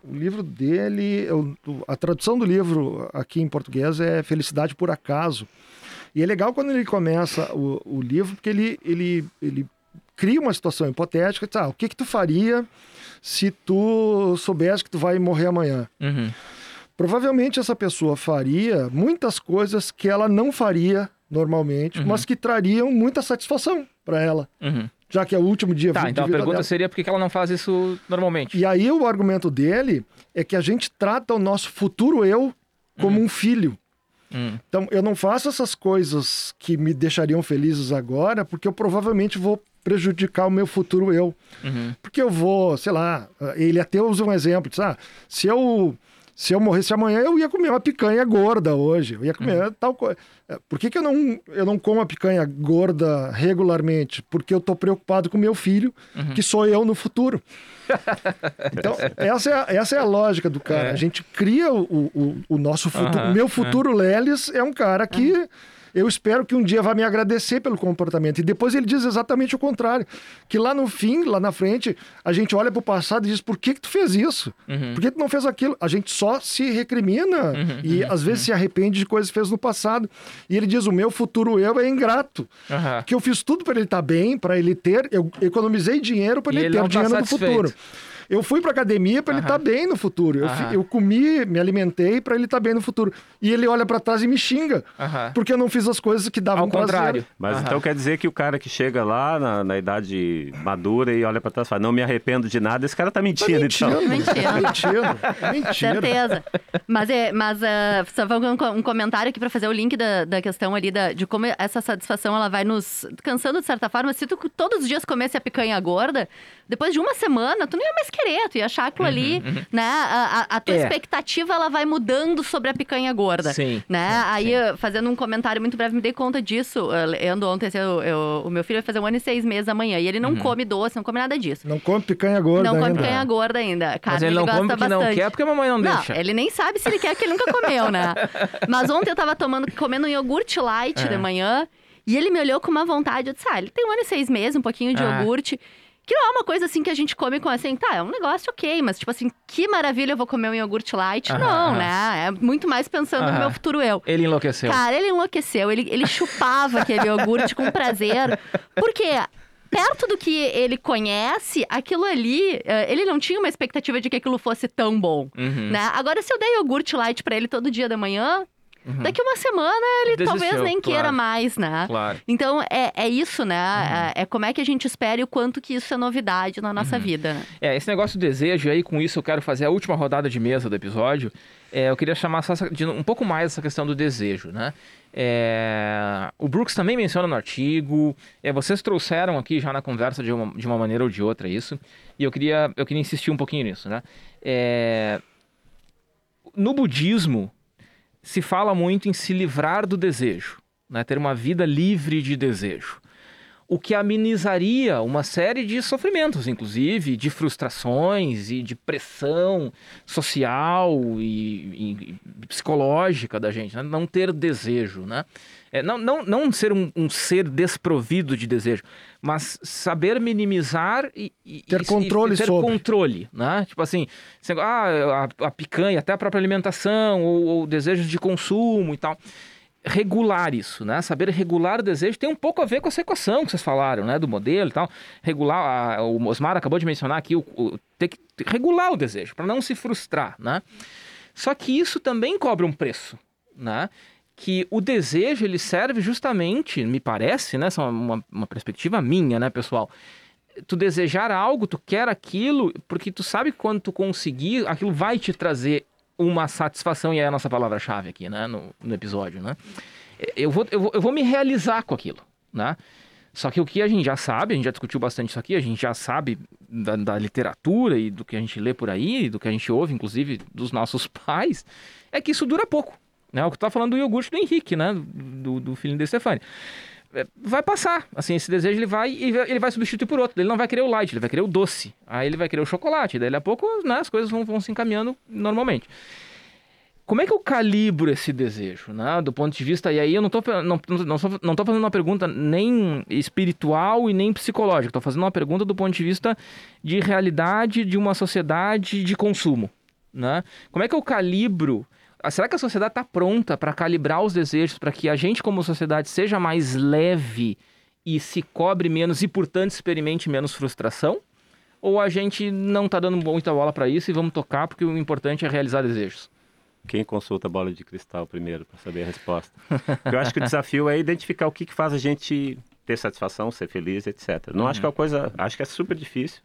Speaker 4: a tradução do livro aqui em português é Felicidade por Acaso. E é legal quando ele começa o livro, porque ele cria uma situação hipotética, o que tu faria se tu soubesse que tu vai morrer amanhã? Provavelmente essa pessoa faria muitas coisas que ela não faria normalmente, mas que trariam muita satisfação para ela, já que é o último dia de vida
Speaker 1: então a pergunta
Speaker 4: dela.
Speaker 1: seria por que ela não faz isso normalmente?
Speaker 4: E aí o argumento dele é que a gente trata o nosso futuro eu como um filho. Então, eu não faço essas coisas que me deixariam felizes agora, porque eu provavelmente vou prejudicar o meu futuro eu. Porque eu vou, sei lá, ele até usa um exemplo, diz, se eu morresse amanhã, eu ia comer uma picanha gorda hoje, eu ia comer tal coisa. Por que eu não como a picanha gorda regularmente? Porque eu tô preocupado com meu filho, que sou eu no futuro. Então, essa é a lógica do cara. A gente cria o nosso futuro. O meu futuro Lelis é um cara que eu espero que um dia vai me agradecer pelo comportamento. E depois ele diz exatamente o contrário. Que lá no fim, lá na frente, a gente olha pro passado e diz, por que tu fez isso? Por que tu não fez aquilo? A gente só se recrimina e às vezes se arrepende de coisas que fez no passado. E ele diz, o meu futuro eu é ingrato. Que eu fiz tudo para ele estar bem, para ele ter... Eu economizei dinheiro para ele ter dinheiro no futuro. Eu fui pra academia para ele estar bem no futuro. Eu comi, me alimentei para ele estar bem no futuro. E ele olha para trás e me xinga. Porque eu não fiz as coisas que davam prazer. Ao contrário.
Speaker 3: Mas então quer dizer que o cara que chega lá na idade madura e olha para trás e fala, não me arrependo de nada, esse cara tá mentindo.
Speaker 4: Mentira.
Speaker 2: Certeza. Mas só um comentário aqui para fazer o link da questão ali de como essa satisfação ela vai nos cansando de certa forma. Se tu todos os dias comesse a picanha gorda, depois de uma semana, tu não ia mais querer, tu ia achar aquilo ali, né? A tua expectativa, ela vai mudando sobre a picanha gorda.
Speaker 1: Sim.
Speaker 2: Né? Aí, fazendo um comentário muito breve, me dei conta disso. Lendo ontem, o meu filho vai fazer 1 ano e 6 meses amanhã. E ele não come doce, não come nada disso.
Speaker 4: Não come picanha gorda ainda.
Speaker 2: Não come picanha gorda ainda.
Speaker 1: Mas ele não come porque não quer, porque a mamãe não deixa.
Speaker 2: Não, ele nem sabe se ele quer, porque ele nunca comeu, né? Mas ontem eu tava comendo um iogurte light de manhã. E ele me olhou com uma vontade. Eu disse, ele tem 1 ano e 6 meses, um pouquinho de iogurte. Que não é uma coisa assim que a gente come com assim, é um negócio ok, mas tipo assim, que maravilha, eu vou comer um iogurte light. Não, né? É muito mais pensando no meu futuro eu.
Speaker 1: Ele enlouqueceu.
Speaker 2: Cara, ele enlouqueceu. Ele chupava aquele iogurte com prazer. Porque perto do que ele conhece, aquilo ali, ele não tinha uma expectativa de que aquilo fosse tão bom, né? Agora, se eu der iogurte light pra ele todo dia da manhã, daqui uma semana ele talvez nem queira mais, né?
Speaker 1: Claro.
Speaker 2: Então, é isso, né? É como é que a gente espera e o quanto que isso é novidade na nossa vida, né?
Speaker 1: Esse negócio do desejo, e aí com isso eu quero fazer a última rodada de mesa do episódio. Eu queria chamar só um pouco mais essa questão do desejo, né? O Brooks também menciona no artigo, vocês trouxeram aqui já na conversa de uma maneira ou de outra isso, e eu queria insistir um pouquinho nisso, né? No budismo, se fala muito em se livrar do desejo, né? Ter uma vida livre de desejo. O que amenizaria uma série de sofrimentos, inclusive, de frustrações e de pressão social e psicológica da gente, né? Não ter desejo, né? Não ser um ser desprovido de desejo, mas saber minimizar e
Speaker 4: ter controle
Speaker 1: ter
Speaker 4: sobre.
Speaker 1: Controle, né? Tipo assim, a picanha, até a própria alimentação, ou desejos de consumo e tal. Regular isso, né? Saber regular o desejo tem um pouco a ver com essa equação que vocês falaram, né? Do modelo e tal. Regular, o Osmar acabou de mencionar aqui, ter que regular o desejo, para não se frustrar, né? Só que isso também cobra um preço, né? Que o desejo, ele serve justamente, me parece, né? Essa é uma perspectiva minha, né, pessoal? Tu desejar algo, tu quer aquilo, porque tu sabe que quando tu conseguir, aquilo vai te trazer uma satisfação, e é a nossa palavra-chave aqui, né, no episódio, né? Eu vou me realizar com aquilo, né? Só que o que a gente já sabe, a gente já discutiu bastante isso aqui, a gente já sabe da literatura e do que a gente lê por aí, do que a gente ouve, inclusive, dos nossos pais, é que isso dura pouco, né? O que tu tá falando do iogurte do Henrique, né? Do filho de Stefani. Vai passar, assim, esse desejo ele vai substituir por outro. Ele não vai querer o light, ele vai querer o doce. Aí ele vai querer o chocolate. Daí, daqui a pouco, né, as coisas vão se encaminhando normalmente. Como é que eu calibro esse desejo, né? Do ponto de vista... E aí eu não tô fazendo uma pergunta nem espiritual e nem psicológica. Estou fazendo uma pergunta do ponto de vista de realidade de uma sociedade de consumo, né? Como é que eu calibro... Será que a sociedade está pronta para calibrar os desejos, para que a gente, como sociedade, seja mais leve e se cobre menos e, portanto, experimente menos frustração? Ou a gente não está dando muita bola para isso e vamos tocar porque o importante é realizar desejos?
Speaker 3: Quem consulta a bola de cristal primeiro para saber a resposta? Eu acho que o desafio é identificar o que faz a gente ter satisfação, ser feliz, etc. Não acho que é uma coisa... Acho que é super difícil.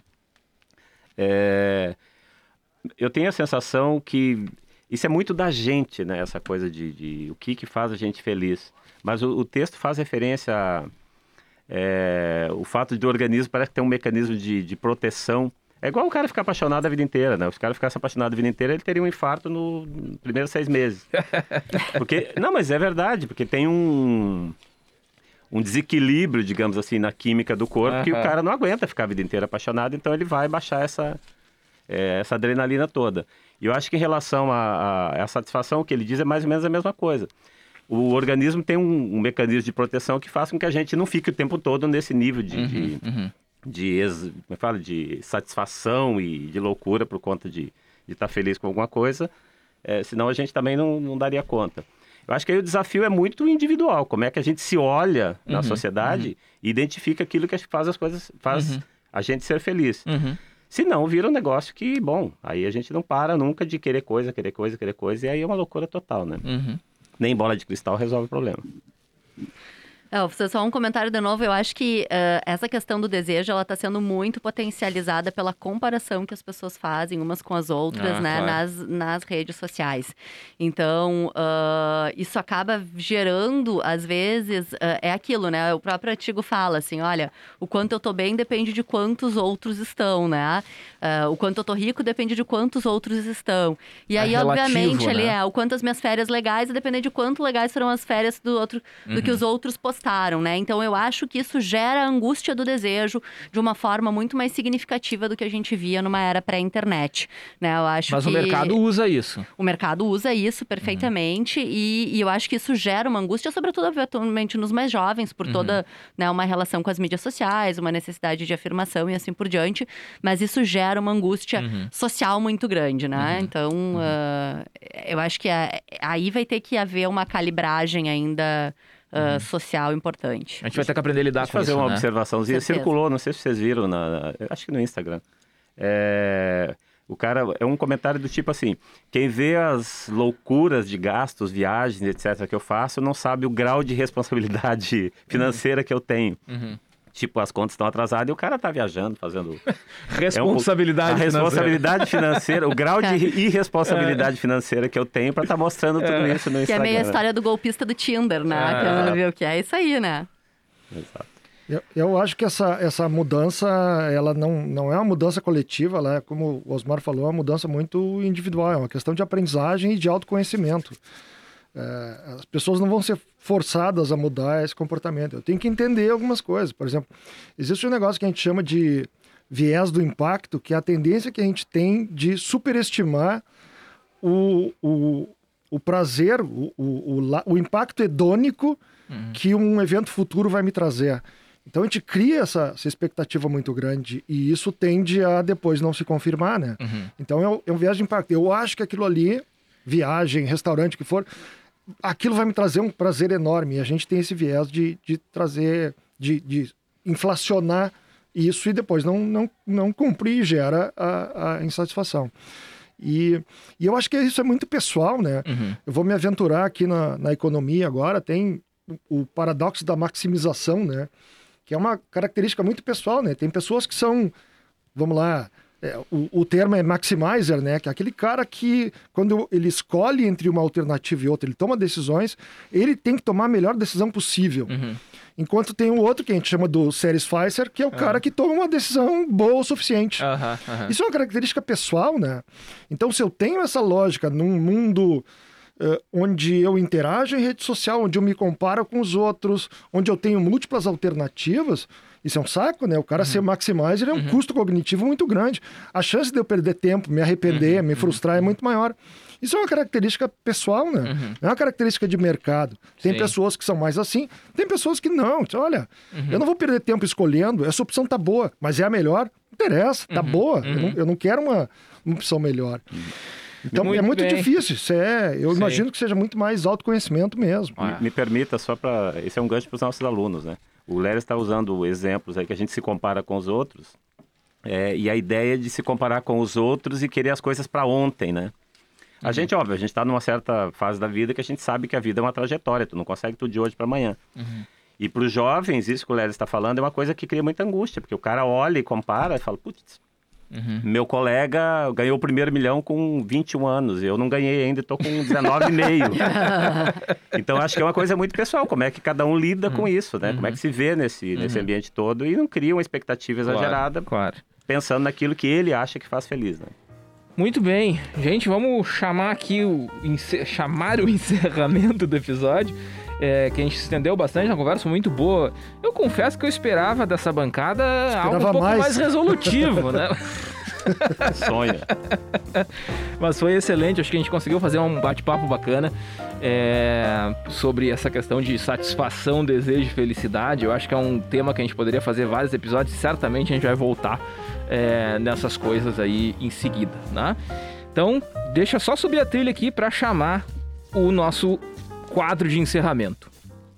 Speaker 3: Eu tenho a sensação que... Isso é muito da gente, né? Essa coisa de o que faz a gente feliz. Mas o texto faz referência a o fato de o organismo parece que tem um mecanismo de proteção. É igual o cara ficar apaixonado a vida inteira, né? Se o cara ficasse apaixonado a vida inteira, ele teria um infarto nos primeiros 6 meses. Não, mas é verdade, porque tem um desequilíbrio, digamos assim, na química do corpo, que o cara não aguenta ficar a vida inteira apaixonado, então ele vai baixar essa adrenalina toda. E eu acho que em relação à satisfação, o que ele diz é mais ou menos a mesma coisa. O organismo tem um mecanismo de proteção que faz com que a gente não fique o tempo todo nesse nível de satisfação e de loucura por conta de estar feliz com alguma coisa, senão a gente também não daria conta. Eu acho que aí o desafio é muito individual, como é que a gente se olha na sociedade e identifica aquilo que faz as coisas, faz a gente ser feliz. Se não, vira um negócio que, bom, aí a gente não para nunca de querer coisa, e aí é uma loucura total, né? Nem bola de cristal resolve o problema.
Speaker 2: Só um comentário de novo. Eu acho que essa questão do desejo, ela está sendo muito potencializada pela comparação que as pessoas fazem umas com as outras, né?
Speaker 1: Claro.
Speaker 2: Nas redes sociais. Então, isso acaba gerando, às vezes, é aquilo, né? O próprio artigo fala assim, olha, o quanto eu tô bem depende de quantos outros estão, né? O quanto eu tô rico depende de quantos outros estão. E aí, obviamente,
Speaker 1: relativo,
Speaker 2: ali
Speaker 1: né?
Speaker 2: o quanto as minhas férias legais depende de quanto legais foram as férias do que os outros postaram, né? Então, eu acho que isso gera a angústia do desejo de uma forma muito mais significativa do que a gente via numa era pré-internet, né? Eu acho
Speaker 1: Mas
Speaker 2: que
Speaker 1: o mercado usa isso.
Speaker 2: o mercado usa isso perfeitamente e eu acho que isso gera uma angústia, sobretudo, atualmente, nos mais jovens, por toda, né, uma relação com as mídias sociais, uma necessidade de afirmação e assim por diante, mas isso gera uma angústia social muito grande, né? Então, eu acho que aí vai ter que haver uma calibragem ainda social importante.
Speaker 1: A gente vai ter que aprender a lidar
Speaker 3: Deixa eu
Speaker 1: com
Speaker 3: fazer
Speaker 1: isso,
Speaker 3: uma
Speaker 1: né?
Speaker 3: observaçãozinha.
Speaker 2: Certeza.
Speaker 3: Circulou, não sei se vocês viram, acho que no Instagram. O cara, é um comentário do tipo assim, quem vê as loucuras de gastos, viagens, etc. que eu faço, não sabe o grau de responsabilidade financeira que eu tenho. Tipo, as contas estão atrasadas e o cara tá viajando, fazendo...
Speaker 1: Responsabilidade
Speaker 3: a
Speaker 1: financeira.
Speaker 3: responsabilidade financeira, o grau de irresponsabilidade financeira que eu tenho pra estar mostrando tudo isso no
Speaker 2: Que é
Speaker 3: Instagram.
Speaker 2: meio a história do golpista do Tinder, né? Que eu não vi o que é isso aí, né?
Speaker 3: Exato.
Speaker 4: Eu acho que essa mudança, ela não é uma mudança coletiva, ela é, como o Osmar falou, é uma mudança muito individual, é uma questão de aprendizagem e de autoconhecimento. As pessoas não vão ser forçadas a mudar esse comportamento. Eu tenho que entender algumas coisas. Por exemplo, existe um negócio que a gente chama de viés do impacto, que é a tendência que a gente tem de superestimar o prazer, o impacto hedônico que um evento futuro vai me trazer. Então a gente cria essa expectativa muito grande e isso tende a depois não se confirmar, né? Então é um viés de impacto. Eu acho que aquilo ali, viagem, restaurante, o que for, aquilo vai me trazer um prazer enorme. E a gente tem esse viés de trazer, de inflacionar isso e depois não cumprir e gera a insatisfação. E eu acho que isso é muito pessoal, né? Eu vou me aventurar aqui na economia agora, tem o paradoxo da maximização, né? Que é uma característica muito pessoal, né? Tem pessoas que são, vamos lá, o termo é maximizer, né? Que é aquele cara que, quando ele escolhe entre uma alternativa e outra, ele toma decisões, ele tem que tomar a melhor decisão possível. Enquanto tem um outro que a gente chama do satisficer, que é o cara que toma uma decisão boa o suficiente. Isso é uma característica pessoal, né? Então, se eu tenho essa lógica num mundo onde eu interajo em rede social, onde eu me comparo com os outros, onde eu tenho múltiplas alternativas, isso é um saco, né? O cara ser maximizer é um custo cognitivo muito grande. A chance de eu perder tempo, me arrepender, me frustrar é muito maior. Isso é uma característica pessoal, né? Não é uma característica de mercado. Tem pessoas que são mais assim, tem pessoas que não. Então, olha, eu não vou perder tempo escolhendo, essa opção tá boa, mas é a melhor? Não interessa, tá boa. Eu não quero uma opção melhor. Então, é muito difícil. Eu imagino que seja muito mais autoconhecimento mesmo.
Speaker 3: Me permita, só para... Esse é um gancho para os nossos alunos, né? O Léo está usando exemplos aí que a gente se compara com os outros. E a ideia de se comparar com os outros e querer as coisas para ontem, né? A gente, óbvio, a gente está numa certa fase da vida que a gente sabe que a vida é uma trajetória. Tu não consegue tudo de hoje para amanhã. E para os jovens, isso que o Léo está falando é uma coisa que cria muita angústia. Porque o cara olha e compara e fala, putz, meu colega ganhou o primeiro milhão com 21 anos. Eu não ganhei ainda, estou com 19,5. Então, acho que é uma coisa muito pessoal. Como é que cada um lida com isso, né? Como é que se vê nesse ambiente todo e não cria uma expectativa exagerada, pensando naquilo que ele acha que faz feliz, né?
Speaker 1: Muito bem. Gente, vamos chamar aqui chamar o encerramento do episódio. Que a gente se estendeu bastante, uma conversa muito boa. Eu confesso que eu esperava dessa bancada algo um pouco mais resolutivo, né?
Speaker 3: Sonha.
Speaker 1: Mas foi excelente, acho que a gente conseguiu fazer um bate-papo bacana sobre essa questão de satisfação, desejo e felicidade. Eu acho que é um tema que a gente poderia fazer vários episódios, certamente a gente vai voltar nessas coisas aí em seguida, né? Então, deixa só subir a trilha aqui para chamar o nosso quadro de encerramento.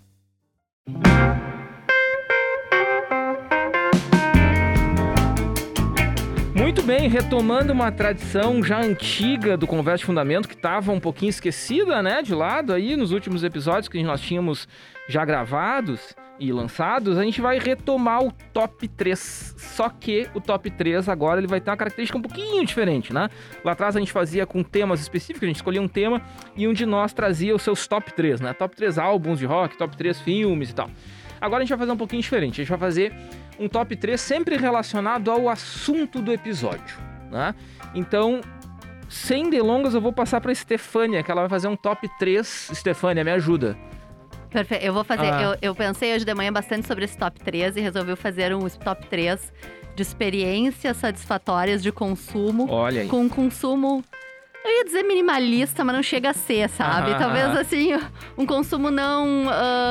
Speaker 1: Muito bem, retomando uma tradição já antiga do Conversa de Fundamento, que estava um pouquinho esquecida, né, de lado aí nos últimos episódios que nós tínhamos já gravados. e lançados, a gente vai retomar o top 3. Só que o top 3 agora ele vai ter uma característica um pouquinho diferente, né? Lá atrás a gente fazia com temas específicos, a gente escolhia um tema e um de nós trazia os seus top 3, né? Top 3 álbuns de rock, top 3 filmes e tal. Agora a gente vai fazer um pouquinho diferente, a gente vai fazer um top 3 sempre relacionado ao assunto do episódio, né? Então, sem delongas, eu vou passar para a Estefânia, que ela vai fazer um top 3. Estefânia, me ajuda.
Speaker 2: Perfeito, eu vou fazer. Eu pensei hoje de manhã bastante sobre esse top 3 e resolvi fazer um top 3 de experiências satisfatórias de consumo.
Speaker 1: Olha aí.
Speaker 2: Com consumo, eu ia dizer minimalista, mas não chega a ser, sabe? Talvez assim, um consumo não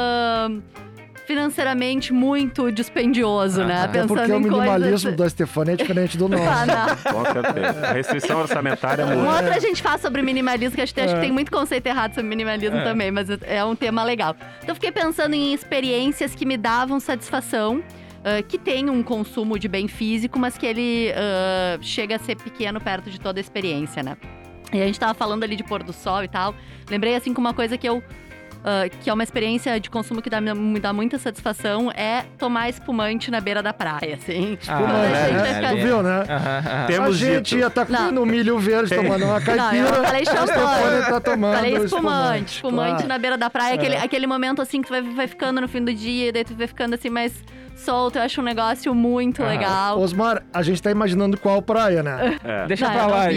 Speaker 2: financeiramente muito dispendioso, né?
Speaker 4: Até porque o minimalismo da Estefânia é diferente do nosso.
Speaker 3: Com certeza. A restrição orçamentária muda.
Speaker 2: Uma outra a gente fala sobre minimalismo, que acho que tem muito conceito errado sobre minimalismo também, mas é um tema legal. Então, eu fiquei pensando em experiências que me davam satisfação, que tem um consumo de bem físico, mas que ele chega a ser pequeno perto de toda a experiência, né? E a gente tava falando ali de pôr do sol e tal. Lembrei, assim, que uma coisa que é uma experiência de consumo que me dá muita satisfação, é tomar espumante na beira da praia, assim.
Speaker 4: Tu viu, né?
Speaker 3: Temos
Speaker 4: a gente ia estar comendo milho verde, tomando uma caipira.
Speaker 2: Não, eu falei champanhe.
Speaker 4: Tá tomando
Speaker 2: falei espumante
Speaker 4: claro.
Speaker 2: Na beira da praia, aquele momento assim que tu vai ficando no fim do dia, e daí tu vai ficando assim mais solto. Eu acho um negócio muito legal.
Speaker 4: Osmar, a gente tá imaginando qual praia, né?
Speaker 1: Deixa pra lá.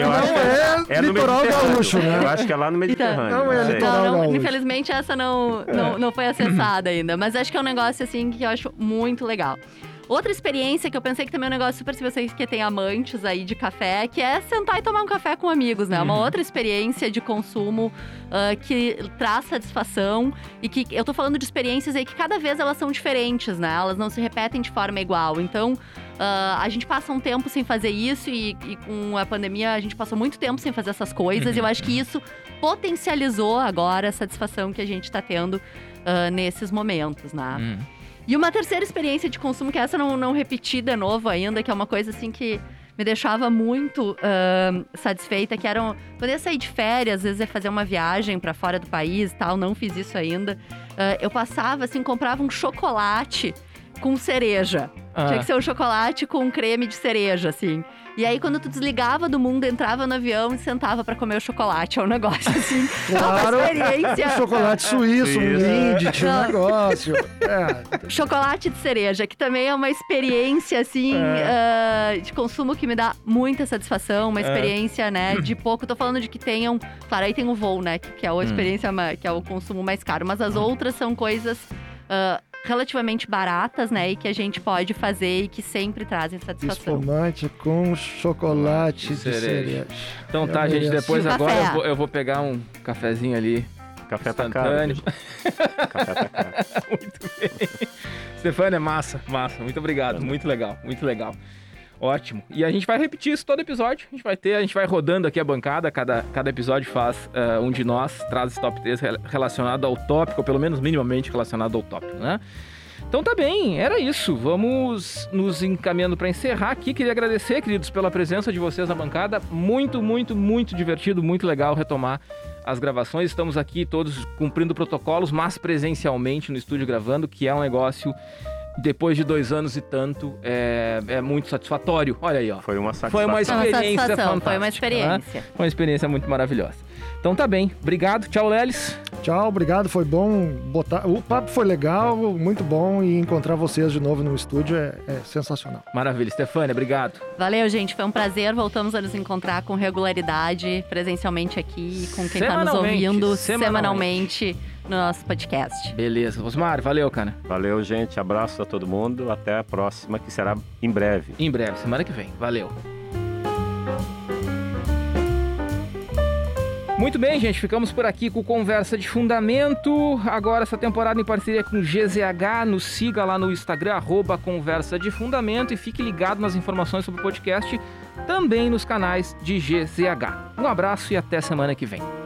Speaker 3: É
Speaker 4: litoral gaúcho, né?
Speaker 3: Eu acho que é lá no Mediterrâneo.
Speaker 4: Não é litoral gaúcho.
Speaker 2: Infelizmente essa não foi acessada ainda. Mas acho que é um negócio assim que eu acho muito legal. Outra experiência que eu pensei que também é um negócio super, se vocês que tem amantes aí de café, que é sentar e tomar um café com amigos, né? Uma outra experiência de consumo que traz satisfação e que eu tô falando de experiências aí que cada vez elas são diferentes, né? Elas não se repetem de forma igual. Então, a gente passa um tempo sem fazer isso e com a pandemia a gente passou muito tempo sem fazer essas coisas. E eu acho que isso potencializou agora a satisfação que a gente tá tendo nesses momentos, né? E uma terceira experiência de consumo, que essa não repeti de novo ainda, que é uma coisa assim que me deixava muito satisfeita, que era quando eu ia sair de férias, às vezes ia fazer uma viagem pra fora do país e tal, não fiz isso ainda. Eu passava assim, comprava um chocolate com cereja. Tinha que ser um chocolate com creme de cereja, assim. E aí, quando tu desligava do mundo, entrava no avião e sentava pra comer o chocolate. É um negócio, assim,
Speaker 4: claro,
Speaker 2: uma experiência.
Speaker 4: Chocolate suíço, um Lindt, um negócio.
Speaker 2: Chocolate de cereja, que também é uma experiência, assim, de consumo que me dá muita satisfação. Uma experiência, né, de pouco. Tô falando de que tenham... Claro, aí tem o voo, né, que é a experiência, que é o consumo mais caro. Mas as outras são coisas... relativamente baratas, né? E que a gente pode fazer e que sempre trazem satisfação.
Speaker 4: Espumante com chocolate de cereja.
Speaker 1: Então tá, gente, depois agora eu vou pegar um cafezinho ali.
Speaker 3: Café tá caro. Café tá caro.
Speaker 1: Muito bem. Stefânia, massa. Muito obrigado, muito legal. Ótimo. E a gente vai repetir isso todo episódio. A gente vai rodando aqui a bancada. Cada episódio faz um de nós, traz esse top 3 relacionado ao tópico, ou pelo menos minimamente relacionado ao tópico, né? Então tá bem, era isso. Vamos nos encaminhando para encerrar aqui. Queria agradecer, queridos, pela presença de vocês na bancada. Muito, muito, muito divertido, muito legal retomar as gravações. Estamos aqui todos cumprindo protocolos, mas presencialmente no estúdio gravando, que é um negócio... Depois de 2 anos e tanto, é muito satisfatório. Olha aí, ó.
Speaker 3: Foi uma satisfação.
Speaker 1: Foi uma experiência fantástica.
Speaker 2: Foi uma experiência.
Speaker 1: Né? Foi uma experiência muito maravilhosa. Então tá bem. Obrigado. Tchau, Lelis.
Speaker 4: Tchau, obrigado. Foi bom botar... O papo foi legal, muito bom. E encontrar vocês de novo no estúdio é sensacional.
Speaker 1: Maravilha. Stefânia, obrigado.
Speaker 2: Valeu, gente. Foi um prazer. Voltamos a nos encontrar com regularidade, presencialmente aqui, com quem tá nos ouvindo semanalmente no nosso podcast.
Speaker 1: Beleza. Osmar, valeu, cara.
Speaker 3: Valeu, gente. Abraço a todo mundo. Até a próxima, que será em breve.
Speaker 1: Em breve, semana que vem. Valeu. Muito bem, gente. Ficamos por aqui com Conversa de Fundamento. Agora essa temporada em parceria com GZH. Nos siga lá no Instagram, @Conversa de Fundamento. E fique ligado nas informações sobre o podcast, também nos canais de GZH. Um abraço e até semana que vem.